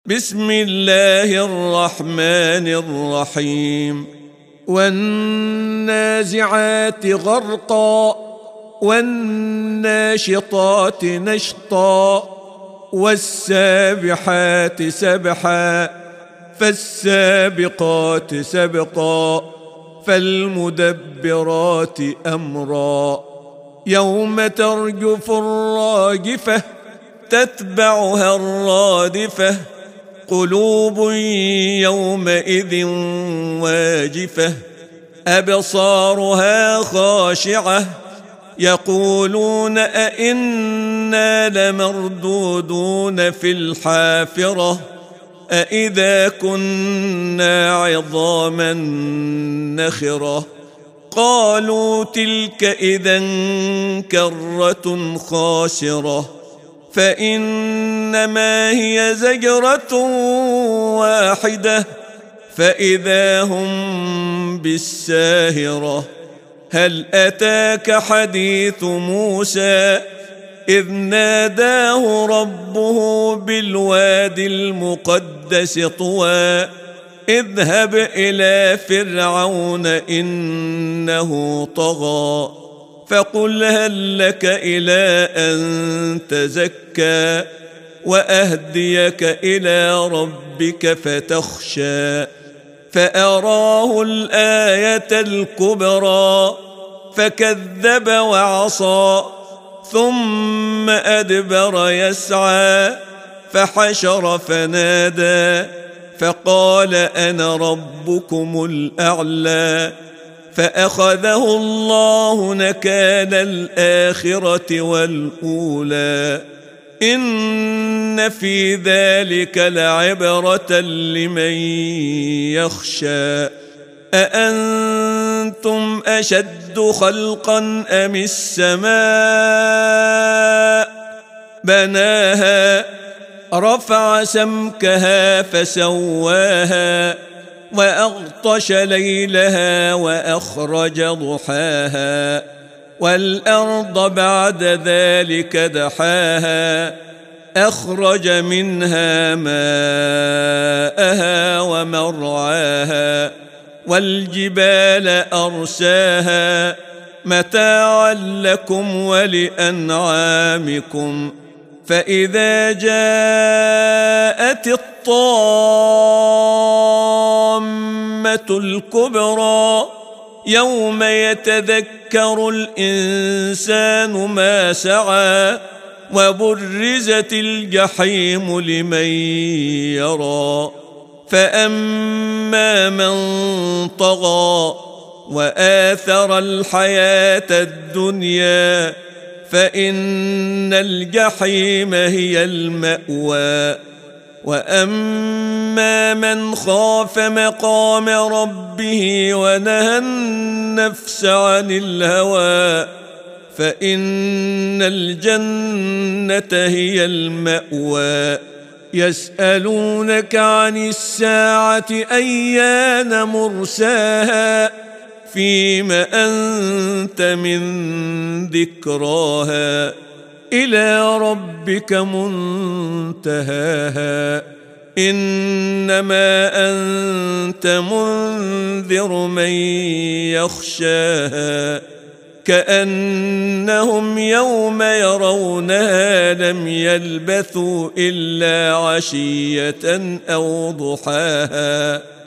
بسم الله الرحمن الرحيم والنازعات غرقا والناشطات نشطا والسابحات سبحا فالسابقات سبقا فالمدبرات أمرا يوم ترجف الراجفة تتبعها الرادفة قلوب يومئذ واجفة أبصارها خاشعة يقولون أئنا لمردودون في الحافرة أئذا كنا عظاما نخرة قالوا تلك إذا كرة خاسرة فإنما هي زجرة واحدة فإذا هم بالساهرة هل أتاك حديث موسى إذ ناداه ربه بالوادي المقدس طوى اذهب إلى فرعون إنه طغى فقل هل لك إلى أن تزكى وأهديك إلى ربك فتخشى فأراه الآية الكبرى فكذب وعصى ثم أدبر يسعى فحشر فنادى فقال أنا ربكم الأعلى فأخذه الله نكال الآخرة والأولى إن في ذلك لعبرة لمن يخشى أأنتم أشد خلقا أم السماء بناها رفع سمكها فسواها وأغطش ليلها وأخرج ضحاها والأرض بعد ذلك دحاها أخرج منها ماءها ومرعاها والجبال أرساها متاعا لكم ولأنعامكم فإذا جاءت الطامة الكبرى يوم يتذكر الإنسان ما سعى وبرزت الجحيم لمن يرى فأما من طغى وآثر الحياة الدنيا فإن الجحيم هي المأوى وأما من خاف مقام ربه ونهى النفس عن الهوى فإن الجنة هي المأوى يسألونك عن الساعة أيان مرساها فيم أنت من ذكراها إلى ربك منتهاها إنما أنت منذر من يخشاها كأنهم يوم يرونها لم يلبثوا إلا عشية أو ضحاها